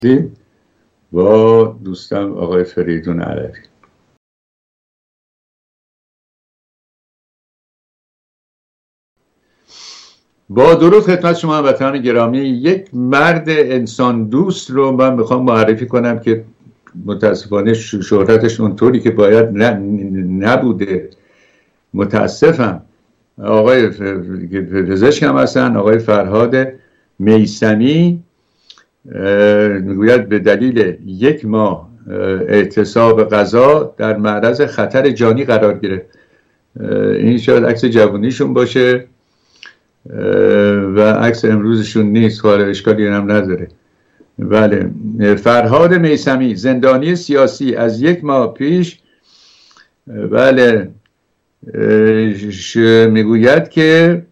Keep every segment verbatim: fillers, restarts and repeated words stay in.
با دوستم آقای فریدون علوی. با درود خدمت شما هموطنان گرامی، یک مرد انسان دوست رو من میخوام معرفی کنم که متاسفانه شهرتش اونطوری که باید نبوده. متاسفم. آقای پزشک هم هستن، آقای فرهاد میثمی، میگوید به دلیل یک ماه اعتصاب غذا در معرض خطر جانی قرار گرفت. این شاید عکس جوانیشون باشه و عکس امروزشون نیست، حالا اشکالی هم نداره. بله، فرهاد میثمی زندانی سیاسی از یک ماه پیش بله میگوید که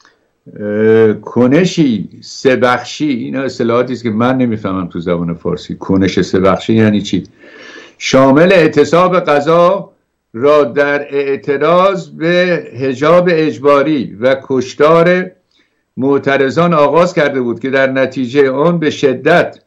کنشی سه بخشی، این اصطلاحاتی است که من نمیفهمم تو زبان فارسی. کنش سه بخشی یعنی چی؟ شامل اعتصاب غذا را در اعتراض به حجاب اجباری و کشتار معترضان آغاز کرده بود که در نتیجه آن به شدت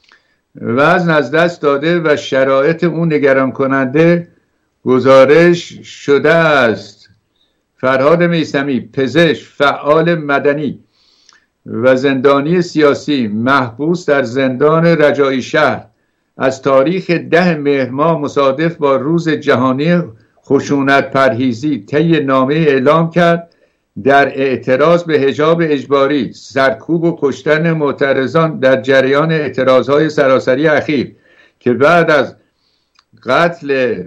وزن از دست داده و شرایط اون نگران کننده گزارش شده است. فرهاد میثمی، پزشک، فعال مدنی و زندانی سیاسی، محبوس در زندان رجایی شهر، از تاریخ ده مهر ماه مصادف با روز جهانی خشونت پرهیزی طی نامه اعلام کرد در اعتراض به حجاب اجباری، سرکوب و کشتن معترضان در جریان اعتراضهای سراسری اخیر که بعد از قتل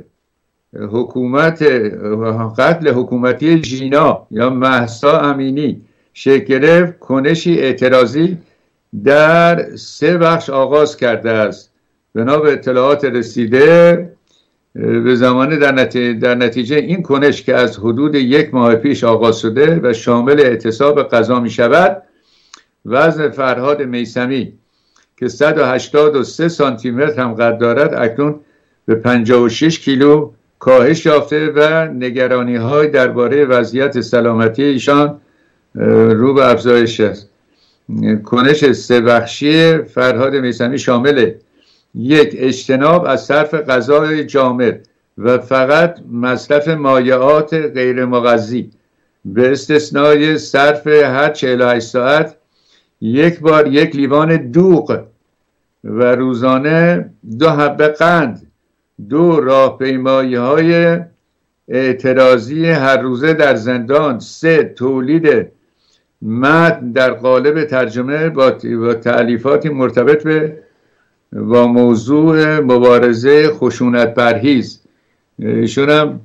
حکومت قتل حکومتی ژینا یا مهسا امینی شکل گرفت، کنشی اعتراضی در سه بخش آغاز کرده است. بنا به اطلاعات رسیده به زمانه در نتیجه, در نتیجه این کنش که از حدود یک ماه پیش آغاز شده و شامل اعتصاب غذا می شود، وزن فرهاد میثمی که صد و هشتاد و سه سانتی متر هم قد دارد اکنون به پنجاه و شش کیلو کاهش یافته و نگرانی های درباره وضعیت سلامتی ایشان رو به افزایش است. کنش سه بخشی فرهاد میثمی شامل یک، اجتناب از صرف غذای جامد و فقط مصرف مایعات غیر مغذی به استثنای صرف هر چهل و هشت ساعت یک بار یک لیوان دوغ و روزانه دو حبه قند. دو، راهپیمایی های اعتراضی هر روزه در زندان. سه، تولید متن در قالب ترجمه با تألیفاتی مرتبط به با موضوع مبارزه خشونت پرهیز. ایشون هم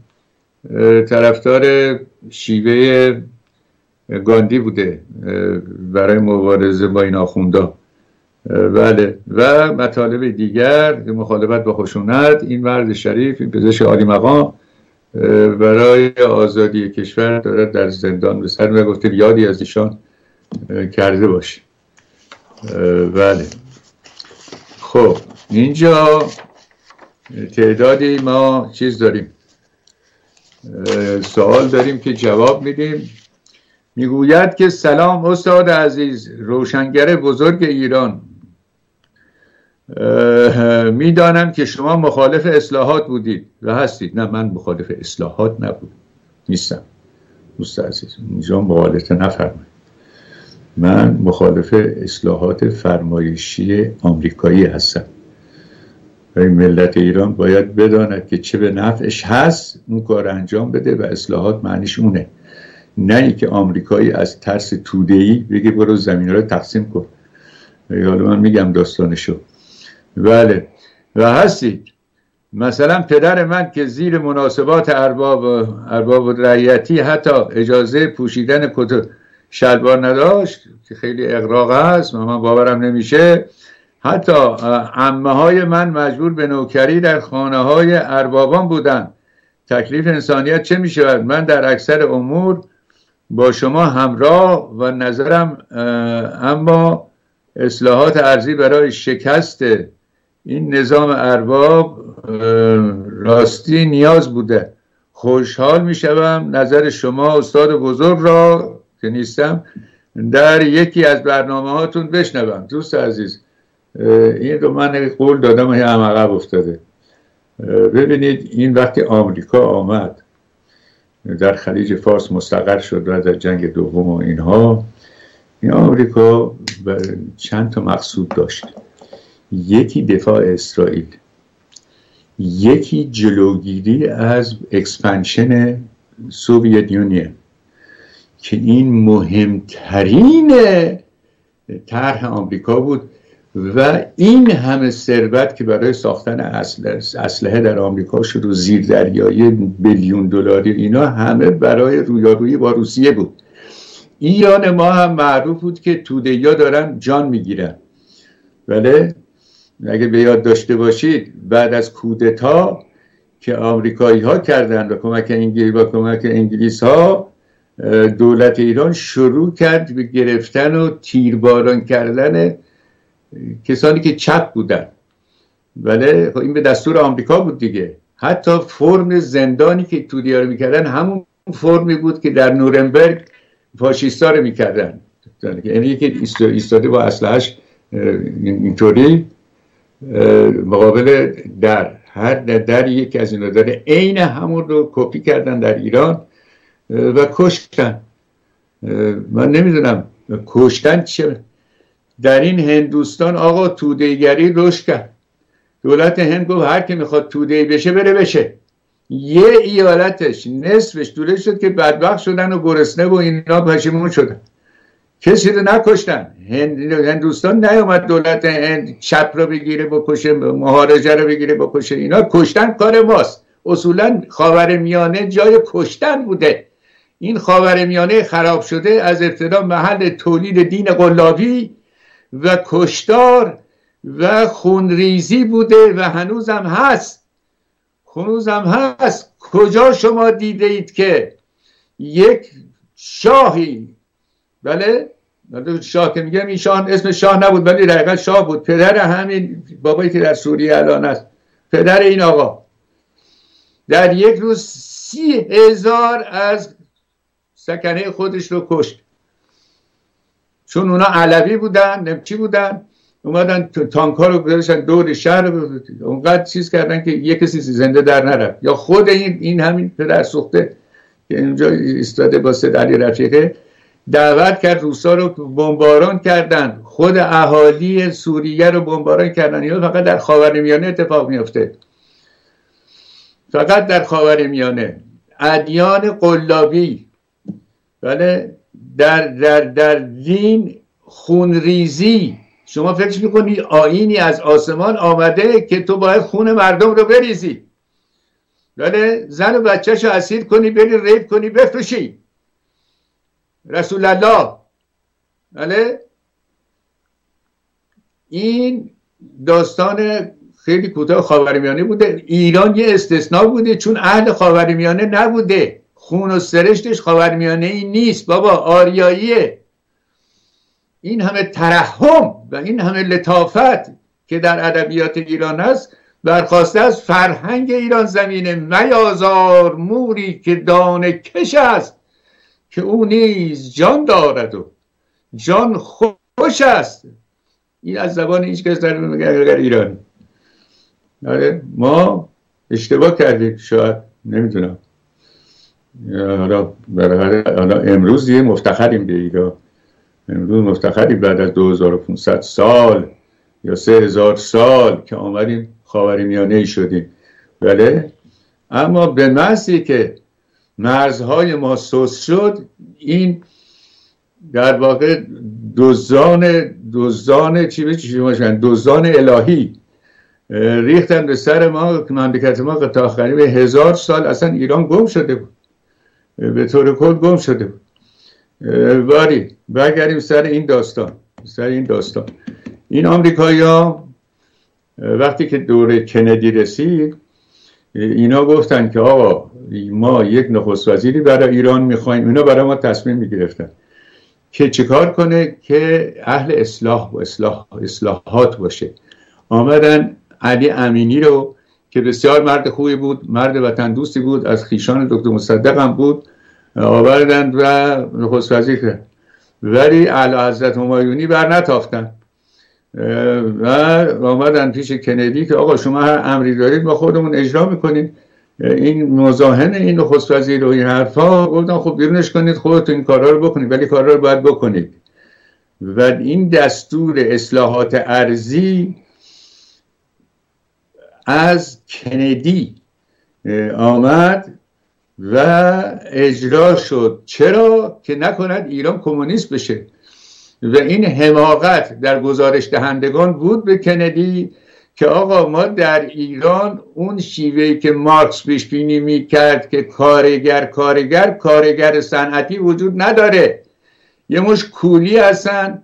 طرفدار شیوه گاندی بوده برای مبارزه با این آخوندا. بله، و مطالب دیگر مخالفت با خشونت. این مرد شریف، این پزشک عالی مقام برای آزادی کشور دارد در زندان به سر و گفته یادی از ایشان کرده باشه. بله، خب اینجا تعدادی ما چیز داریم، سوال داریم که جواب میدیم. میگوید که سلام استاد عزیز، روشنگر بزرگ ایران، میدانم که شما مخالف اصلاحات بودید و هستید. نه، من مخالف اصلاحات نبودم، نیستم دوست عزیز، اینجا مغالطه نفرمایید. من مخالف اصلاحات فرمایشی آمریکایی هستم. ملت ایران باید بداند که چه به نفعش هست اون کار انجام بده و اصلاحات معنیش اونه، نه ای که آمریکایی از ترس توده‌ای بگه برو زمین رو تقسیم کن. حالا من میگم داستانشو. بله، و هستید. مثلا پدر من که زیر مناسبات ارباب ارباب رعیتی حتی اجازه پوشیدن کت شلوار نداشت که خیلی اغراق هست و من باورم نمیشه. حتی عمه های من مجبور به نوکری در خانه های اربابان بودن. تکلیف انسانیت چه می شود؟ من در اکثر امور با شما همراه و نظرم اما اصلاحات ارضی برای شکست این نظام ارباب راستی نیاز بوده. خوشحال می شوم نظر شما استاد بزرگ را که نیستم در یکی از برنامه هاتون بشنوم. دوست عزیز، این رو من قول دادم و هم عقب افتاده. ببینید این وقتی آمریکا آمد در خلیج فارس مستقر شد و در جنگ دوم و اینها، این آمریکا چند تا مقصود داشت. یکی دفاع اسرائیل، یکی جلوگیری از اکسپنشن سوویت یونین که این مهمترین طرح آمریکا بود و این همه ثروت که برای ساختن اسلحه در آمریکا شد و زیردریایی بیلیون دلاری، اینا همه برای رویارویی با روسیه بود. ایران ما هم معروف بود که توده‌ها دارن جان میگیرن، ولی اگه به یاد داشته باشید بعد از کودتا که آمریکایی ها کردن و کمک انگلیس با کمک انگلیس ها، دولت ایران شروع کرد به گرفتن و تیرباران کردن کسانی که چپ بودن، ولی این به دستور آمریکا بود دیگه. حتی فرم زندانی که توده‌ها رو میکردن همون فرمی بود که در نورنبرگ فاشیستا رو میکردن، یعنی یکی ایستاده با اسلحه‌اش اینطوری مقابل در هر در, در یک از اینا داره، عین همون رو کپی کردن در ایران و کشتن. من نمیدونم کشتن چه. در این هندوستان آقا توده‌گری رشد کرد. دولت هند گفت هر کی میخواد توده‌ای بشه بره بشه. یه ایالتش نصفش دوله شد که بدبخت شدن و گرسنه و اینا پشیمون شدن. کسی رو نکشتن. هند، هندوستان نیامد دولت هند چپ رو بگیره بکشه، مهاراجه رو بگیره بکشه. اینا کشتن کار ماست. اصولا خاورمیانه جای کشتن بوده. این خاورمیانه خراب شده از ابتدا محل تولید دین قلابی و کشتار و خونریزی بوده و هنوزم هست. هنوزم هست. کجا شما دیده اید که یک شاهی، بله شاه که میگم این شاه اسم شاه نبود ولی دقیقا شاه بود، پدر همین بابایی که در سوریه الان است، پدر این آقا، در یک روز سی هزار از سکنه خودش رو کشت. چون اونا علوی بودن نمچی بودن، اومدن تانک ها رو گذاشتن دور شهر، اونقدر چیز کردن که یک کسی زنده در نرفت. یا خود این این همین پدر سوخته که اینجا ایستاده با سید علی رفیقه دعوت کرد، روسا رو بمباران کردن، خود اهالی سوریه رو بمباران کردن. اینا فقط در خاورمیانه اتفاق میفته، فقط در خاورمیانه. ادیان قلابی، بله، در در در دین خونریزی. شما فکر میکنی آیینی از آسمان آمده که تو باید خون مردم رو بریزی، بله، زن و بچه‌ش رو اسیر کنی، بری ریپ کنی، بفروشی. رسول الله، بله. این داستان خیلی کوتاه خاورمیانه بوده. ایران یه استثناء بوده چون اهل خاورمیانه نبوده. خون و سرشتش خاورمیانه ای نیست بابا، آریاییه. این همه ترحم و این همه لطافت که در ادبیات ایران هست برخواسته از فرهنگ ایران زمینه. میازار موری که دانه کش است که او نیز جان دارد و جان خوش است. این از زبان هیچ کس در مگر ایرانی. آره ما اشتباه کردیم شاید، نمیدونم. حالا حالا امروز دیگه مفتخریم به ایران، امروز مفتخریم بعد از دو هزار و پانصد سال یا سه هزار سال که آمدیم خاورمیانه شدیم، بله. اما به محضی که مرزهای ما سوس شد، این در واقع دزدان دزدان چی به چی باشن دزدان الهی ریختن به سر ما که مملکت ما تا قریب هزار سال اصلا ایران گم شده بود، به طور کل گم شده بود. باری برگردیم سر این داستان سر این داستان این آمریکایی‌ها وقتی که دوره کندی رسید، اینا گفتن که آقا ما یک نخست وزیری برای ایران میخوایم. اینا برای ما تصمیم میگرفتن که چیکار کنه که اهل اصلاح و اصلاح اصلاحات باشه. آمدن علی امینی رو که بسیار مرد خوبی بود، مرد وطن دوستی بود، از خیشان دکتر مصدق هم بود، آوردن و نخست وزیر کرد. ولی اعلی حضرت همایونی بر نتاختن و آمدن پیش کندی که آقا شما هر امری دارید ما خودمون اجرا میکنیم. این مزاحم این نخست وزیر و این حرفا گفتن خب بیرونش کنید، خودتون این کارا رو بکنید، ولی کارا رو باید بکنید. و این دستور اصلاحات ارضی از کندی آمد و اجرا شد. چرا؟ که نکند ایران کمونیست بشه. و این حماقت در گزارش دهندگان بود به کندی که آقا ما در ایران اون شیوهی که مارکس پیش بینی میکرد که کارگر کارگر کارگر صنعتی وجود نداره، یه مش کولی هستن،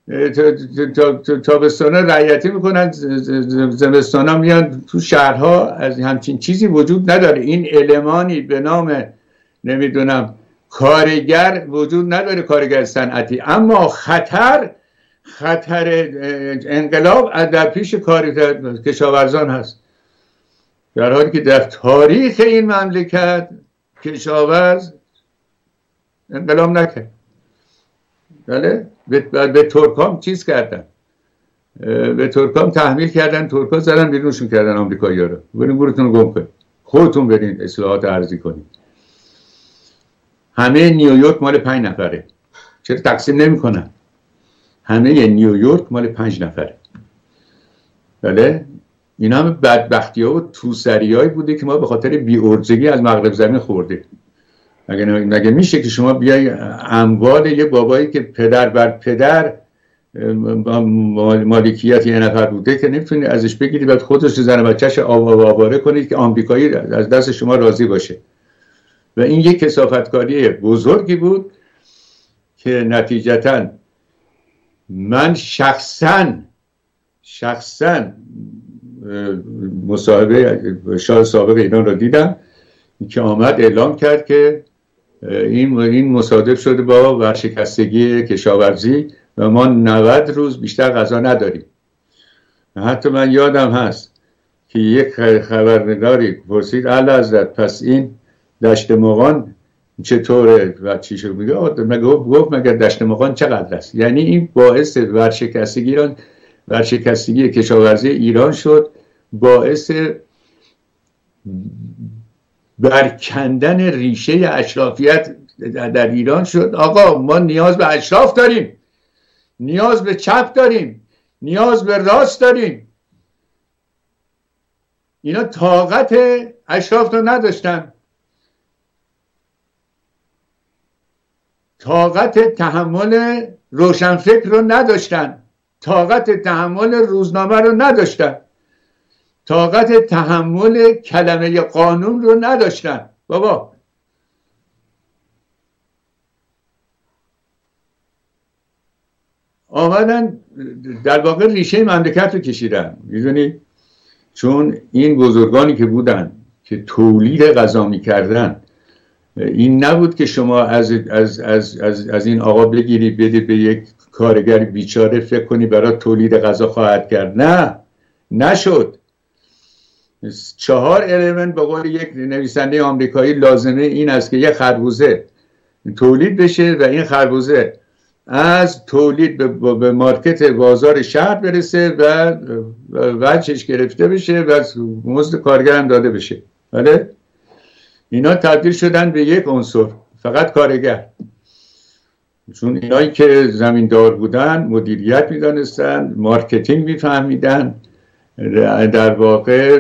تابستانا رعیتی میکنن، زمستانا میان تو شهرها، از همچین چیزی وجود نداره. این المانی به نام نمیدونم کارگر وجود نداره، کارگر صنعتی. اما خطر خطر انقلاب در پیش کشاورزان هست، در حالی که در تاریخ این مملکت کشاورز انقلاب نکرد. بله به, به ترکام چیز کردن، به ترکام تحمیل کردن، ترکا زدن بیرونشون کردن آمریکایی‌ها رو. برین گورتون رو گم کنید، خودتون برین اصلاحات ارضی کنید. همه نیویورک مال پنج نفره، چرا تقسیم نمی‌کنن؟ همه نیویورک مال پنج نفره. بله این همه بدبختی‌ها و توسری‌هایی بوده که ما به خاطر بی‌ارزگی از مغرب زمین خورده. مگه مگه میشه که شما بیای اموال یه بابایی که پدر بر پدر مالکیت یه نفر بوده که نمیتونی ازش بگیری بعد خودش زن بچه‌ش آواره کنید که آمریکایی از دست شما راضی باشه. و این یک کثافتکاری بزرگی بود که نتیجتاً من شخصاً شخصاً مصاحبه شاه سابق ایران را دیدم که آمد اعلام کرد که این این مصادف شده با ورشکستگی کشاورزی و ما نود روز بیشتر غذا نداریم. حتی من یادم هست که یک خبرنگاری پرسید اعلیحضرت پس این دشت مغان چطوره و چی شد؟ میگه گفت مگر دشت مغان چقدر است؟ یعنی این باعث ورشکستگی ایران ورشکستگی کشاورزی ایران شد، باعث برکندن ریشه اشرافیت در ایران شد. آقا ما نیاز به اشراف داریم، نیاز به چپ داریم، نیاز به راست داریم. اینا طاقت اشراف رو نداشتن، طاقت تحمل روشنفکر رو نداشتن، طاقت تحمل روزنامه رو نداشتن، طاقت تحمل کلمه قانون رو نداشتن. بابا آمدن در واقع ریشه مملکت رو کشیدن. میدونی چون این بزرگانی که بودن که تولید غذا میکردن، این نبود که شما از, از, از, از, از این آقا بگیری بدی به یک کارگر بیچاره فکر کنی برای تولید غذا خواهد کرد. نه، نشد. چهار المنت به قول یک نویسنده آمریکایی لازمه این است که یک خربوزه تولید بشه و این خربوزه از تولید به, به مارکت بازار شهر برسه و وجهش گرفته بشه و مزد کارگر هم داده بشه. بله اینا تبدیل شدن به یک عنصر، فقط کارگر. چون اینایی که زمیندار بودن مدیریت میدانستن، مارکتینگ میفهمیدن، در واقع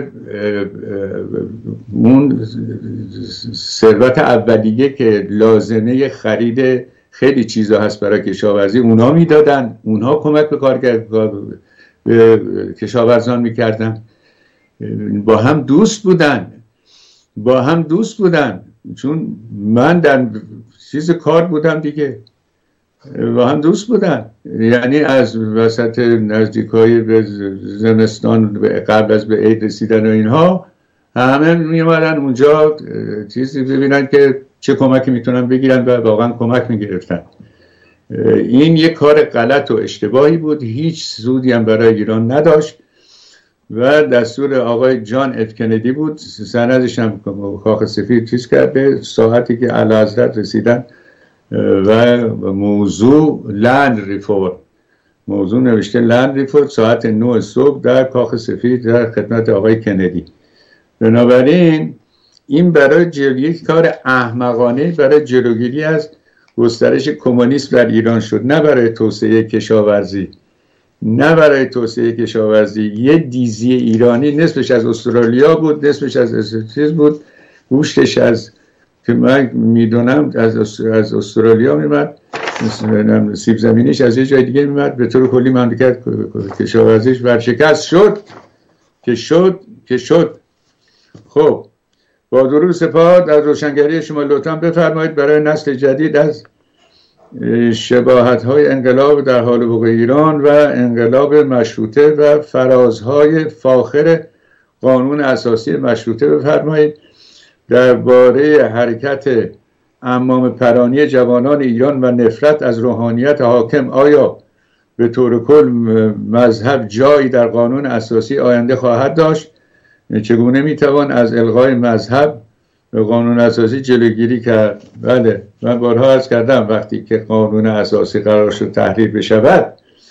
اون ثروت اولیه که لازمه خرید خیلی چیزا هست برای کشاورزی اونها میدادن، اونها کمک به کارگر به کشاورزان میکردن. با هم دوست بودن با هم دوست بودن چون من در چیز کار بودم دیگه، با هم دوست بودن. یعنی از وسط نزدیکای به زمستان قبل از به عید رسیدن و اینها همه می اومدن اونجا چیزی ببینن که چه کمکی میتونن بگیرن و واقعا کمک میگرفتن. این یک کار غلط و اشتباهی بود، هیچ سودی هم برای ایران نداشت و دستور آقای جان اف کندی بود. سندش هم کاخ سفید چیز کرده ساعتی که اعلیحضرت رسیدن و موضوع لند ریفورم موضوع نوشته لند ریپورت ساعت نه صبح در کاخ سفید در خدمت آقای کندی. بنابراین این برای جلوگیری کار احمقانه برای جلوگیری از گسترش کمونیسم در ایران شد، نه برای توسعه کشاورزی، نه برای توسعه کشاورزی. یه دیزی ایرانی نصفش از استرالیا بود، نصفش از چیز بود، گوشتش از که من میدونم از از استرالیا میمد، سیب زمینیش از یه جای دیگه میمد. به طور کلی مملکت کشاورزیش ورشکست شد که شد که شد. خب با درود سپاد از روشنگری شما لطفا بفرمایید برای نسل جدید از شباهت‌های انقلاب در حال وقوع ایران و انقلاب مشروطه و فرازهای فاخر قانون اساسی مشروطه بفرمایید. درباره حرکت عمام پرانی جوانان ایران و نفرت از روحانیت حاکم، آیا به طور کل مذهب جایی در قانون اساسی آینده خواهد داشت؟ چگونه میتوان از الغای مذهب به قانون اساسی جلوگیری کرد؟ بله، من بارها عرض کردم وقتی که قانون اساسی قرار شد تحریر بشود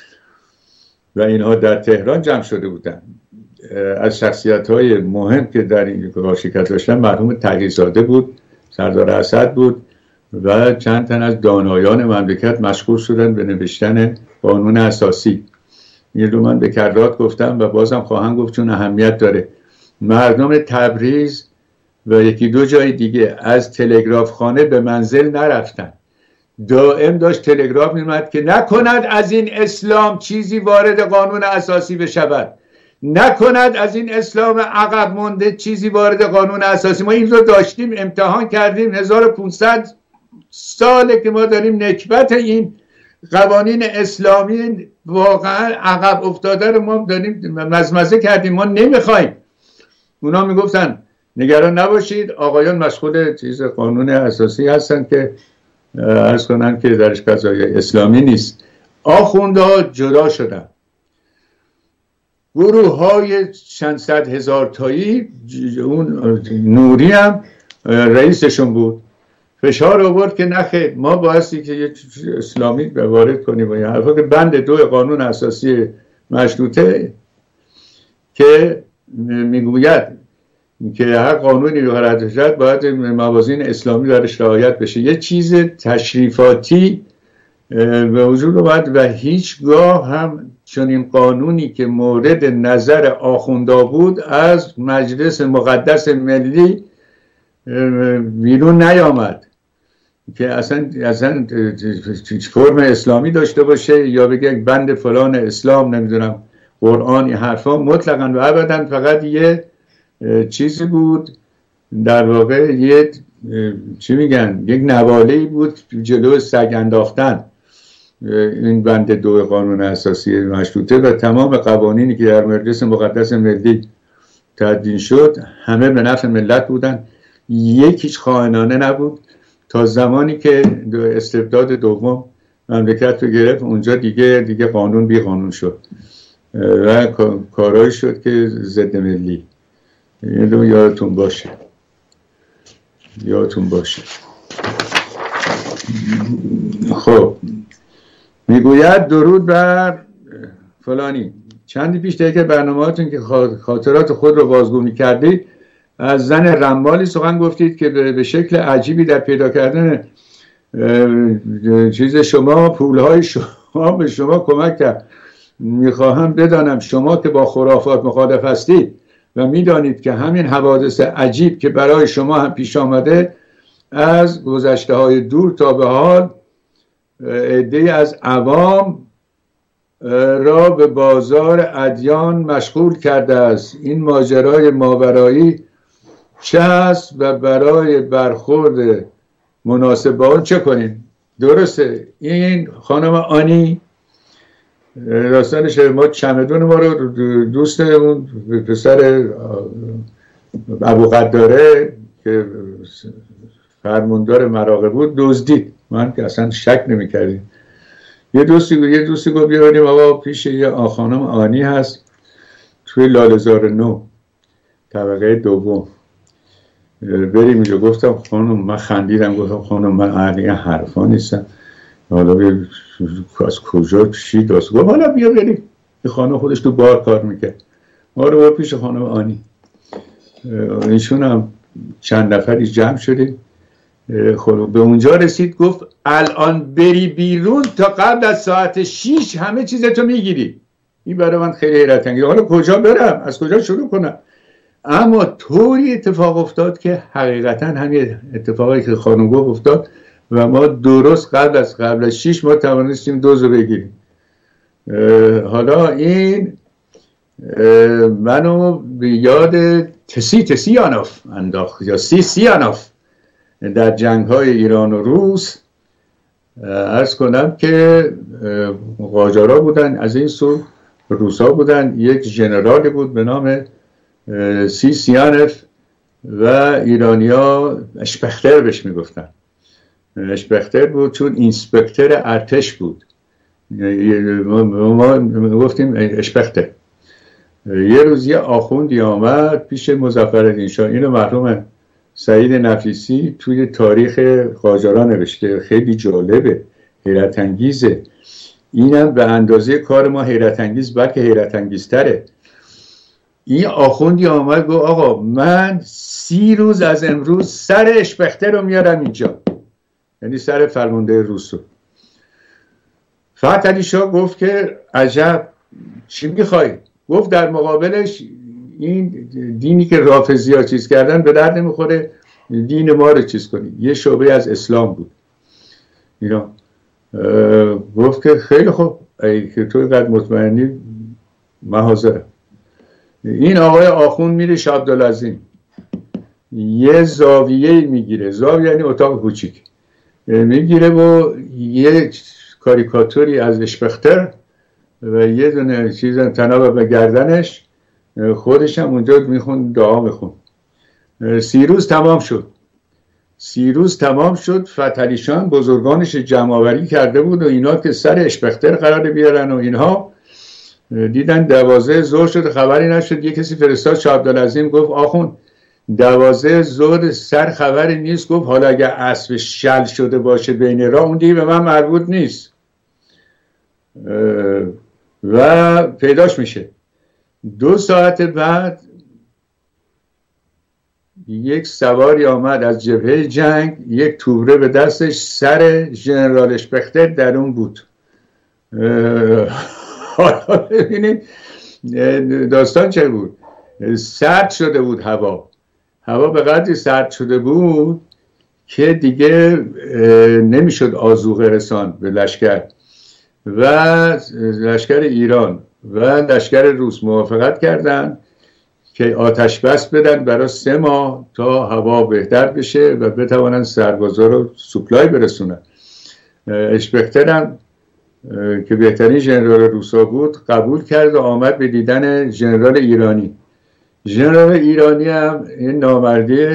و اینها در تهران جمع شده بودند، از شخصیت‌های مهم که در این شرکت داشتن مرحوم تقی‌زاده بود، سردار اسد بود و چند تن از دانایان مملکت مشغول شدن به نوشتن قانون اساسی. این رو من به کرات گفتم و بازم خواهم گفت چون اهمیت داره. مردم تبریز و یکی دو جای دیگه از تلگراف خانه به منزل نرفتن. دائم داشت تلگراف می‌آمد که نکند از این اسلام چیزی وارد قانون اساسی بشود، نکند از این اسلام عقب مونده چیزی وارد قانون اساسی. ما این رو داشتیم، امتحان کردیم. هزار و پانصد ساله که ما داریم نکبت این قوانین اسلامی واقعا عقب افتاده رو ما داریم مزمزه کردیم. ما نمیخوایم. اونا میگفتن نگران نباشید، آقایان مشغول چیز قانون اساسی هستن که عرض کنن که درش قضای اسلامی نیست. آخوندها جدا شدن. گروه های چند صد هزار تایی، اون نوری هم رئیسشون بود، فشار آورد که نخیر ما بایستی که یه اسلامی وارد کنیم و یه حرفا که بند دو قانون اساسی مشروطه که میگوید که هر قانونی رو قرار شد باید موازین اسلامی درش رعایت بشه. یه چیز تشریفاتی به وجود اومد و هیچگاه هم چون این قانونی که مورد نظر آخوندا بود از مجلس مقدس ملی بیرون نیامد که اصلا اصلا فرم اسلامی داشته باشه یا بگه بند فلان اسلام نمیدونم قرآن، این حرفا مطلقاً و ابداً فقط یه چیزی بود، در واقع یه چی میگن یک نواله‌ای بود جلو سگ انداختن این بند دو قانون اساسی مشروطه و تمام قوانینی که در مجلس مقدس ملی تدوین شد همه به نفع ملت بودن، یکیش خائنانه نبود تا زمانی که استبداد دوم مملکت رو گرفت. اونجا دیگه دیگه قانون بی قانون شد و کارایی شد که ضد ملی. این رو یادتون باشه، یادتون باشه. خب میگوید درود بر فلانی. چندی پیش دیگه برنامه‌هاتون که خاطرات خود رو بازگو می‌کردید از زن رمالی سخن گفتید که به شکل عجیبی در پیدا کردن چیز شما، پولهای شما به شما کمک کرد. میخواهم بدانم شما که با خرافات مخالف هستید و میدانید که همین حوادث عجیب که برای شما هم پیش آمده از گذشته های دور تا به حال عده‌ای از عوام را به بازار ادیان مشغول کرده است. این ماجرای ماورایی چه هست و برای برخورد مناسب با اون چه کنیم؟ درسته این خانم آنی راستانش ما چمدون ما رو دوستمون پسر ابو قداره که فرماندار مراغه بود دزدید. من که اصلا شک نمی کردیم. یه دوستی گفت یه دوستی گفت بیاریم آقا پیش یه خانم آنی هست توی لاله‌زار نو طبقه دوم بریم اینجا. گفتم خانم، من خندیدم گفتم خانم من اهل این حرفا نیستم، حالا از کجا چی داست گفت حالا بیا بریم. این خانم خودش تو بار کار میکرد، ما رو بار پیش خانم آنی. اینشون هم چند نفری جمع شدیم. خب به اونجا رسید گفت الان بری بیرون تا قبل از ساعت شیش همه چیزتو میگیری. این برای من خیلی حیرت انگیز. حالا کجا برم؟ از کجا شروع کنم؟ اما طوری اتفاق افتاد که حقیقتا همین اتفاقی که خانم گفت افتاد و ما درست قبل از قبل از شیش ما توانستیم دوزو بگیریم. حالا این منو به یاد تسی تسیانوف انداخت یا سی سیانوف در جنگ های ایران و روس. عرض کنم که قاجارا بودن، از این سو روسا بودن. یک ژنرالی بود به نام سی سیانوف و ایرانیا اشپختر بهش میگفتن. اشپختر بود چون اینسپکتر ارتش بود. ما گفتیم اشپختر. یه روز یه آخوندی آمد پیش مظفرالدین شاه، اینو مرحوم سعید نفیسی توی تاریخ قاجارا نوشته، خیلی جالبه، حیرت انگیزه. اینم به اندازه کار ما حیرت انگیز بلکه حیرت انگیزتره. این آخوندی آمد گفت آقا من سی روز از امروز سر اشپختر رو میارم اینجا، یعنی سر فرمانده روسو. فتح علی شاه گفت که عجب، چی میخوای؟ گفت در مقابلش این دینی که رافضی ها چیز کردن به درد نمیخوره، دین ما رو چیز کنی. یه شعبه از اسلام بود اینا. گفت که خیلی خوب، ای که تو اینقدر مطمئنی من حاضرم. این آقای آخوند میره شاه عبدالعظیم یه زاویه میگیره، زاویه یعنی اتاق کوچیک میگیره و یه کاریکاتوری از اشپختر و یه دونه چیز تناب به گردنش، خودش هم اونجا میخون دعا میخون. سی روز تمام شد. سی روز تمام شد. فتح علی شاه بزرگانش جمع آوری کرده بود و اینا که سر اشپختر قرار بیارن و اینها دیدن دوازده ظهر شد، خبری نشد. یه کسی فرستاد شاه عبدالعظیم گفت آخوند دوازده ظهر سر خبری نیست. گفت حالا اگر اسب شل شده باشه بین راه اون دیگه به من مربوط نیست. و پیداش میشه. دو ساعت بعد یک سواری آمد از جبهه جنگ، یک توبره به دستش، سر ژنرال اشپختر در اون بود. حالا ببینید داستان چه بود. سرد شده بود هوا هوا به قدری سرد شده بود که دیگه نمیشد آذوقه رساند به لشکر. و لشکر ایران و لشکر روس موافقت کردن که آتش بس بدن برای سه ماه تا هوا بهتر بشه و بتوانن سربازا رو سوپلای برسونن. اشپختر هم که بهترین ژنرال روسا بود قبول کرد و آمد به دیدن ژنرال ایرانی. ژنرال ایرانی هم این نامردی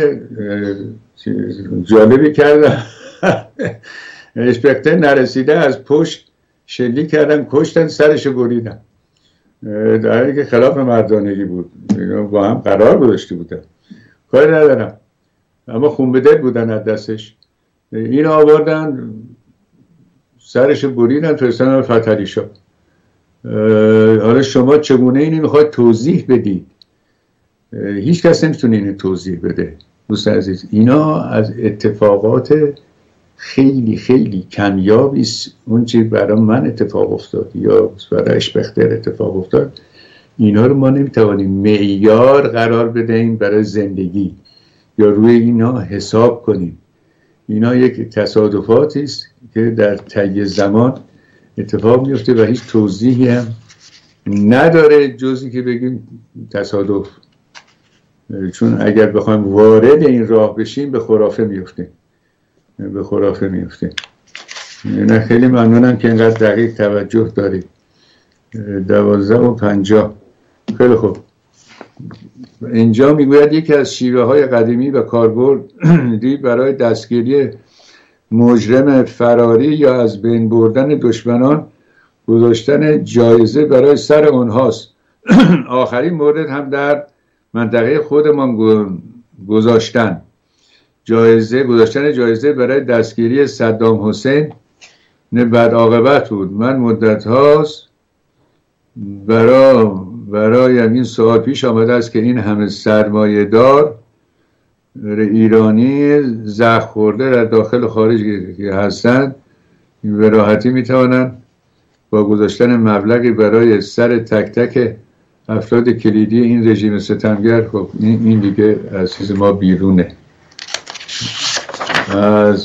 جالبی کرد. اشپختر نرسیده از پشت شلیک کردن، کشتن، سرش بریدن، در حالی که خلاف مردانگی بود. با هم قرار گذاشته بودن. کاری ندارم، اما خون به دل بودن از دستش. این آوردن سرش بریدن، فرستادن فتح علی شاه. حالا شما چگونه اینی میخواید توضیح بدید؟ هیچ کس نمیتونه اینو توضیح بده دوست عزیز. اینا از اتفاقات خیلی خیلی کمیابی است. اون چی برای من اتفاق افتاد یا برای اشپختر اتفاق افتاد، اینا رو ما نمیتوانیم معیار قرار بدهیم برای زندگی یا روی اینا حساب کنیم. اینا یک تصادفاتی است که در طی زمان اتفاق میفته و هیچ توضیحی هم نداره جزی که بگیم تصادف. چون اگر بخوایم وارد این راه بشیم به خرافه میفتیم به خرافه میفتیم. نه خیلی ممنونم که اینقدر دقیق توجه دارید. دوازده و پنجاه. خیلی خوب. اینجا میگوید یکی از شیوه های قدیمی و کاربردی برای دستگیری مجرم فراری یا از بین بردن دشمنان گذاشتن جایزه برای سر اونهاست. آخرین مورد هم در منطقه خودمان گذاشتن جایزه گذاشتن جایزه برای دستگیری صدام حسین نه بد عاقبت بود. من مدت هاست برای برایم این سوال پیش آمده است که این همه سرمایه دار ایرانی زخم خورده در داخل و خارج که هستند به راحتی میتوانند با گذاشتن مبلغی برای سر تک تک افراد کلیدی این رژیم ستمگر، خب این, این دیگه از چیز ما بیرونه از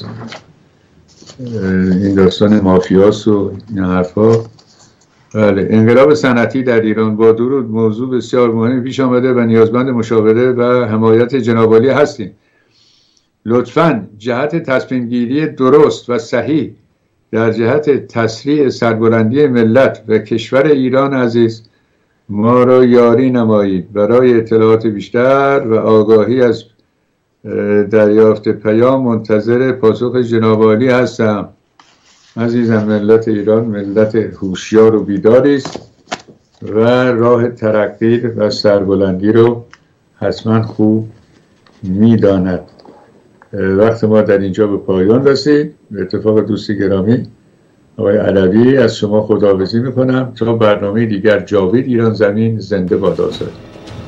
این داستان مافیاس و این حرفا. بله، انقلاب صنعتی در ایران با درود موضوع بسیار مهمی پیش آمده و نیازمند مشاوره و حمایت جناب عالی هستیم. لطفاً جهت تصمیم گیری درست و صحیح در جهت تسریع سربلندی ملت و کشور ایران عزیز ما را یاری نمایید. برای اطلاعات بیشتر و آگاهی از دریافت پیام منتظر پاسخ جناب عالی هستم. عزیزم، ملت ایران ملت هوشیار و بیداری است و راه ترقی و سربلندی رو حتما خوب میداند. وقت ما در اینجا به پایان رسید. به اتفاق دوست گرامی آقای علوی از شما خداحافظی میکنم تا برنامه دیگر. جاوید ایران زمین زنده باد آزاد.